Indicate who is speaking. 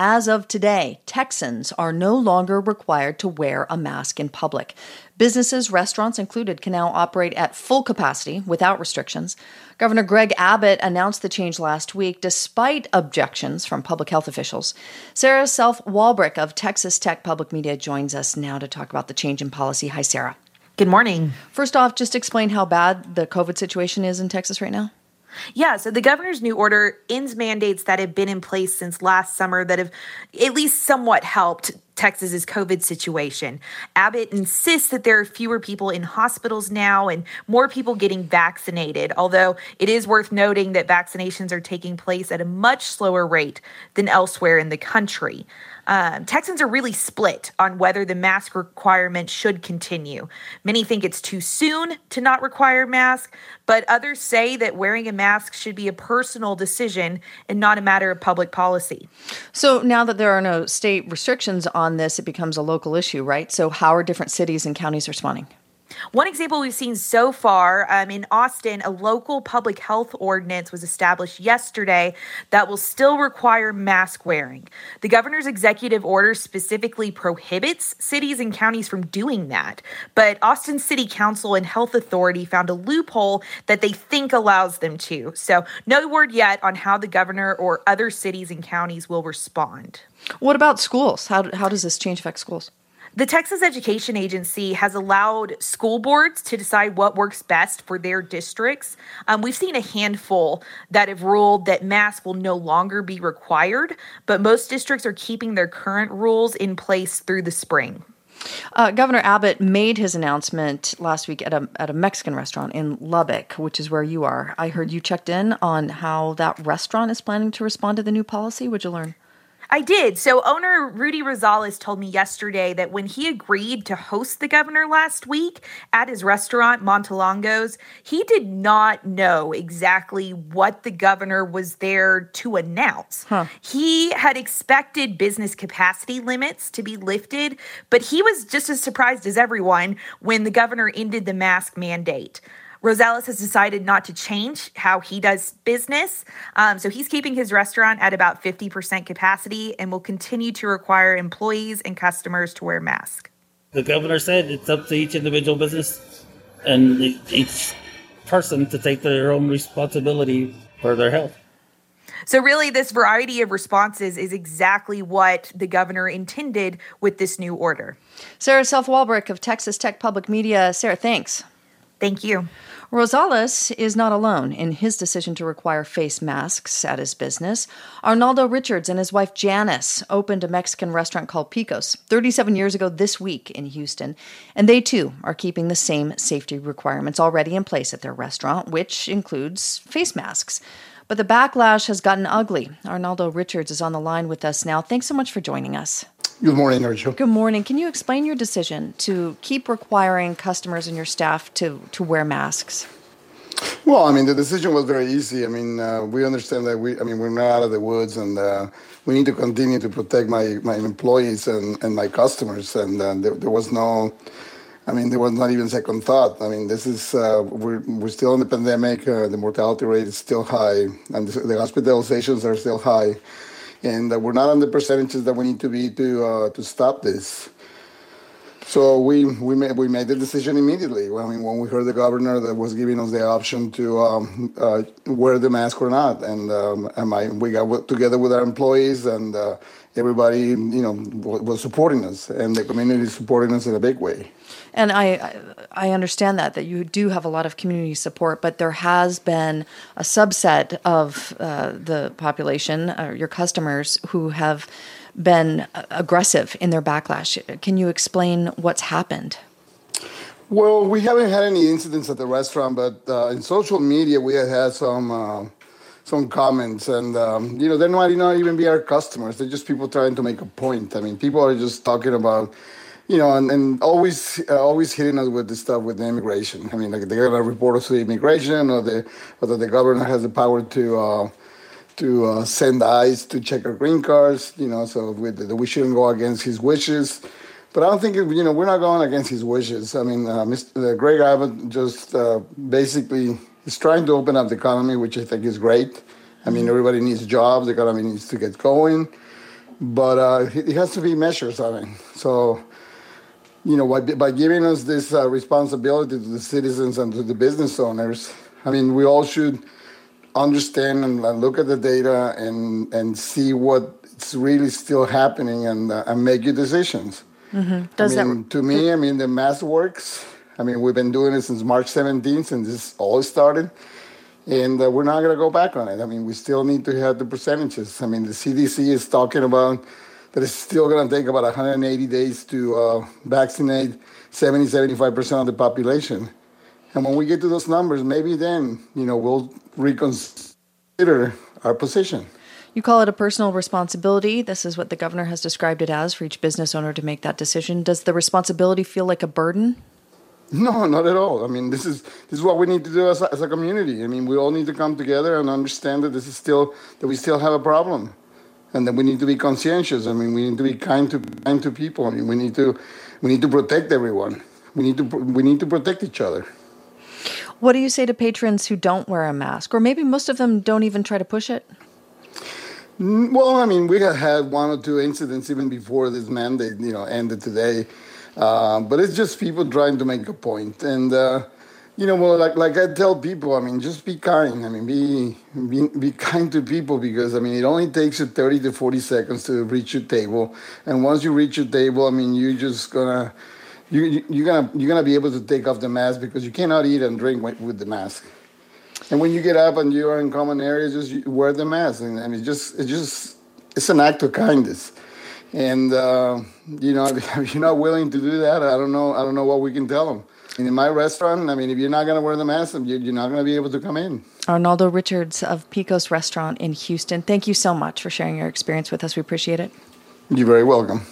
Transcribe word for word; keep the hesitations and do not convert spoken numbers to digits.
Speaker 1: As of today, Texans are no longer required to wear a mask in public. Businesses, restaurants included, can now operate at full capacity without restrictions. Governor Greg Abbott announced the change last week despite objections from public health officials. Sarah Self-Walbrick of Texas Tech Public Media joins us now to talk about the change in policy. Hi, Sarah.
Speaker 2: Good morning.
Speaker 1: First off, just explain how bad the COVID situation is in Texas right now.
Speaker 2: Yeah, so the governor's new order ends mandates that have been in place since last summer that have at least somewhat helped Texas's COVID situation. Abbott insists that there are fewer people in hospitals now and more people getting vaccinated, although it is worth noting that vaccinations are taking place at a much slower rate than elsewhere in the country. Um, Texans are really split on whether the mask requirement should continue. Many think it's too soon to not require masks, but others say that wearing a mask should be a personal decision and not a matter of public policy.
Speaker 1: So now that there are no state restrictions on this, it becomes a local issue, right? So how are different cities and counties responding?
Speaker 2: One example we've seen so far um, in Austin, a local public health ordinance was established yesterday that will still require mask wearing. The governor's executive order specifically prohibits cities and counties from doing that, but Austin City Council and Health Authority found a loophole that they think allows them to. So no word yet on how the governor or other cities and counties will respond.
Speaker 1: What about schools? How, how does this change affect schools?
Speaker 2: The Texas Education Agency has allowed school boards to decide what works best for their districts. Um, we've seen a handful that have ruled that masks will no longer be required, but most districts are keeping their current rules in place through the spring.
Speaker 1: Uh, Governor Abbott made his announcement last week at a at a Mexican restaurant in Lubbock, which is where you are. I heard you checked in on how that restaurant is planning to respond to the new policy. What'd you learn?
Speaker 2: I did. So owner Rudy Rosales told me yesterday that when he agreed to host the governor last week at his restaurant, Montelongo's, he did not know exactly what the governor was there to announce. Huh. He had expected business capacity limits to be lifted, but he was just as surprised as everyone when the governor ended the mask mandate. Rosales has decided not to change how he does business. Um, so he's keeping his restaurant at about fifty percent capacity and will continue to require employees and customers to wear masks.
Speaker 3: The governor said it's up to each individual business and each person to take their own responsibility for their health.
Speaker 2: So really, this variety of responses is exactly what the governor intended with this new order.
Speaker 1: Sarah Self-Walbrick of Texas Tech Public Media. Sarah, thanks.
Speaker 2: Thank you.
Speaker 1: Rosales is not alone in his decision to require face masks at his business. Arnaldo Richards and his wife Janice opened a Mexican restaurant called Picos thirty-seven years ago this week in Houston, and they too are keeping the same safety requirements already in place at their restaurant, which includes face masks. But the backlash has gotten ugly. Arnaldo Richards is on the line with us now. Thanks so much for joining us.
Speaker 4: Good morning, Rachel.
Speaker 1: Good morning. Can you explain your decision to keep requiring customers and your staff to, to wear masks?
Speaker 4: Well, I mean, the decision was very easy. I mean, uh, we understand that we, I mean, we're not out of the woods, and uh, we need to continue to protect my, my employees and, and my customers. And uh, there, there was no, I mean, there was not even second thought. I mean, this is, uh, we're, we're still in the pandemic. Uh, the mortality rate is still high, and the, the hospitalizations are still high. And uh, we're not on the percentages that we need to be to uh, to stop this. So we we made we made the decision immediately. I mean, when we heard the governor that was giving us the option to um, uh, wear the mask or not, and um, and my, we got together with our employees, and uh, everybody, you know, was supporting us, and the community is supporting us in a big way.
Speaker 1: And I I understand that, that you do have a lot of community support, but there has been a subset of uh, the population, uh, your customers, who have been aggressive in their backlash. Can you explain what's happened?
Speaker 4: Well, we haven't had any incidents at the restaurant, but uh, in social media we have had some uh, some comments, and um, you know, they might not even be our customers. They're just people trying to make a point. I mean, people are just talking about, you know, and, and always uh, always hitting us with this stuff with the immigration. I mean, like they're gonna report us to immigration, or the or that the governor has the power to uh, to uh, send ICE to check our green cards. You know, so we, we shouldn't go against his wishes. But I don't think, you know, we're not going against his wishes. I mean, uh, Mister Greg Abbott just uh, basically is trying to open up the economy, which I think is great. I mean, everybody needs jobs. The economy needs to get going. but uh, it has to be measures of it. So, you know, by, by giving us this uh, responsibility to the citizens and to the business owners, I mean, we all should understand and, and look at the data and and see what's really still happening and uh, and make your decisions.
Speaker 1: Mm-hmm. Does
Speaker 4: I mean,
Speaker 1: that
Speaker 4: to me, I mean, the math works. I mean, we've been doing it since March seventeenth, since this all started, and uh, we're not going to go back on it. I mean, we still need to have the percentages. I mean, the C D C is talking about that it's still going to take about one hundred eighty days to uh, vaccinate seventy, seventy-five percent of the population. And when we get to those numbers, maybe then, you know, we'll reconsider our position.
Speaker 1: You call it a personal responsibility. This is what the governor has described it as, for each business owner to make that decision. Does the responsibility feel like a burden?
Speaker 4: No, not at all. I mean, this is this is what we need to do as a, as a community. I mean, we all need to come together and understand that this is still that we still have a problem, and that we need to be conscientious. I mean, we need to be kind to kind to people. I mean, we need to we need to protect everyone. We need to we need to protect each other.
Speaker 1: What do you say to patrons who don't wear a mask, or maybe most of them don't even try to push it?
Speaker 4: Well, I mean, we have had one or two incidents even before this mandate, you know, ended today. Uh, but it's just people trying to make a point. And, uh, you know, well, like like I tell people, I mean, just be kind. I mean, be, be be kind to people, because, I mean, it only takes you thirty to forty seconds to reach your table. And once you reach your table, I mean, you're just going to... You, you're gonna you're gonna be able to take off the mask, because you cannot eat and drink with, with the mask. And when you get up and you are in common areas, just wear the mask, and, and it just it just it's an act of kindness. And uh, you know, if you're not willing to do that, I don't know I don't know what we can tell them. And in my restaurant, I mean, if you're not gonna wear the mask, you're not gonna be able to come in.
Speaker 1: Arnaldo Richards of Picos Restaurant in Houston, thank you so much for sharing your experience with us. We appreciate it.
Speaker 4: You're very welcome.